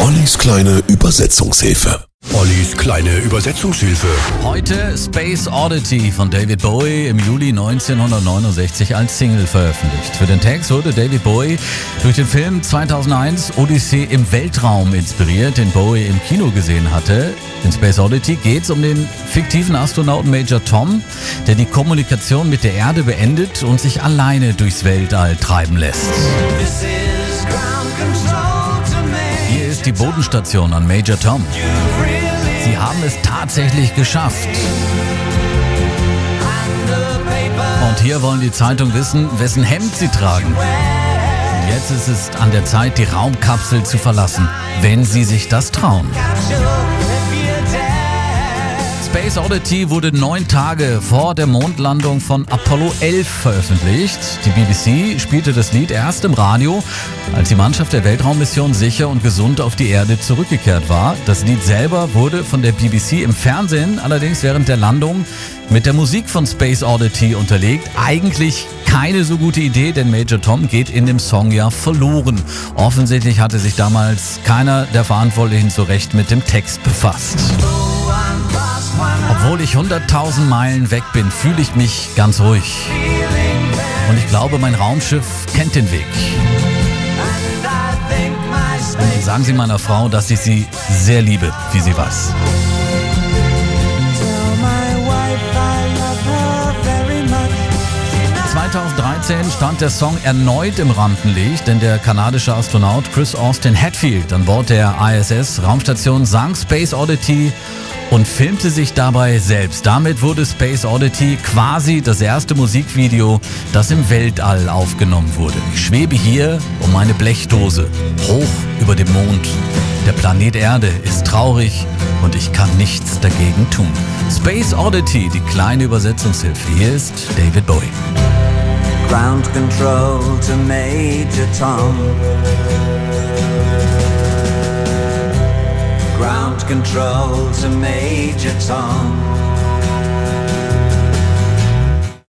Ollis kleine Übersetzungshilfe. Ollis kleine Übersetzungshilfe. Heute Space Oddity von David Bowie im Juli 1969 als Single veröffentlicht. Für den Text wurde David Bowie durch den Film 2001 Odyssee im Weltraum inspiriert, den Bowie im Kino gesehen hatte. In Space Oddity geht es um den fiktiven Astronauten Major Tom, der die Kommunikation mit der Erde beendet und sich alleine durchs Weltall treiben lässt. Hier ist die Bodenstation an Major Tom. Sie haben es tatsächlich geschafft. Und hier wollen die Zeitungen wissen, wessen Hemd sie tragen. Und jetzt ist es an der Zeit, die Raumkapsel zu verlassen, wenn sie sich das trauen. Space Oddity wurde 9 Tage vor der Mondlandung von Apollo 11 veröffentlicht. Die BBC spielte das Lied erst im Radio, als die Mannschaft der Weltraummission sicher und gesund auf die Erde zurückgekehrt war. Das Lied selber wurde von der BBC im Fernsehen allerdings während der Landung mit der Musik von Space Oddity unterlegt. Eigentlich keine so gute Idee, denn Major Tom geht in dem Song ja verloren. Offensichtlich hatte sich damals keiner der Verantwortlichen so recht mit dem Text befasst. Obwohl ich 100.000 Meilen weg bin, fühle ich mich ganz ruhig. Und ich glaube, mein Raumschiff kennt den Weg. Und sagen Sie meiner Frau, dass ich sie sehr liebe, wie sie weiß. 2013 stand der Song erneut im Rampenlicht, denn der kanadische Astronaut Chris Austin Hadfield an Bord der ISS-Raumstation sang Space Oddity und filmte sich dabei selbst. Damit wurde Space Oddity quasi das erste Musikvideo, das im Weltall aufgenommen wurde. Ich schwebe hier um meine Blechdose, hoch über dem Mond. Der Planet Erde ist traurig und ich kann nichts dagegen tun. Space Oddity, die kleine Übersetzungshilfe. Hier ist David Bowie. Ground control to Major Tom. Ground control to Major Tom.